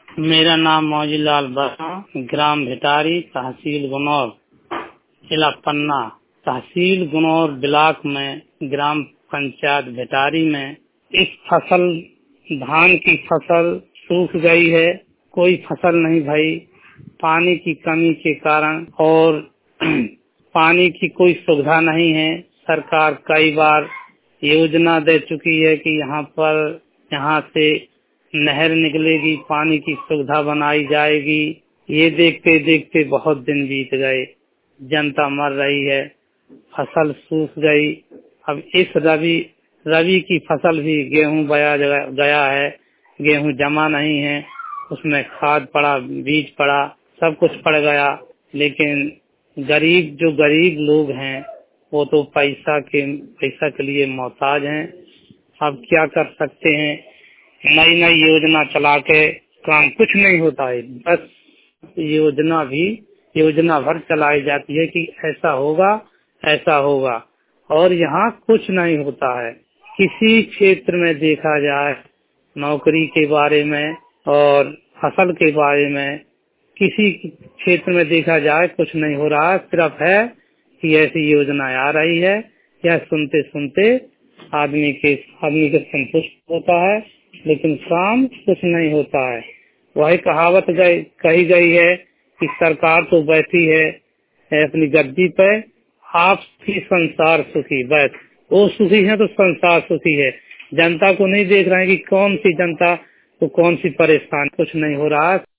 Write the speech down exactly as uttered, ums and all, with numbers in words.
मेरा नाम मौजीलाल वर्मा, ग्राम भिटारी, तहसील गुनौर, जिला पन्ना। तहसील गुनौर ब्लॉक में ग्राम पंचायत भिटारी में इस फसल धान की फसल सूख गई है। कोई फसल नहीं भाई, पानी की कमी के कारण, और पानी की कोई सुविधा नहीं है। सरकार कई बार योजना दे चुकी है कि यहाँ पर यहाँ से नहर निकलेगी, पानी की सुविधा बनाई जाएगी। ये देखते देखते बहुत दिन बीत गए, जनता मर रही है, फसल सूख गई। अब इस रवि रवि की फसल भी गेहूं बया गया है, गेहूं जमा नहीं है, उसमें खाद पड़ा, बीज पड़ा, सब कुछ पड़ गया। लेकिन गरीब जो गरीब लोग हैं वो तो पैसा के पैसा के लिए मोहताज हैं। अब क्या कर सकते हैं, नई नई योजना चला के काम कुछ नहीं होता है। बस योजना भी योजना भर चलाई जाती है कि ऐसा होगा ऐसा होगा, और यहाँ कुछ नहीं होता है। किसी क्षेत्र में देखा जाए, नौकरी के बारे में और फसल के बारे में, किसी क्षेत्र में देखा जाए कुछ नहीं हो रहा। सिर्फ है कि ऐसी योजना आ रही है, यह सुनते सुनते आदमी के आदमी के संतुष्ट होता है, लेकिन काम कुछ नहीं होता है। वही कहावत गई कही गई है कि सरकार तो बैठी है अपनी गद्दी पे, आप ही संसार सुखी। बैठ वो सुखी है तो संसार सुखी है। जनता को नहीं देख रहे हैं कि कौन सी जनता को कौन सी परेशान, कुछ नहीं हो रहा।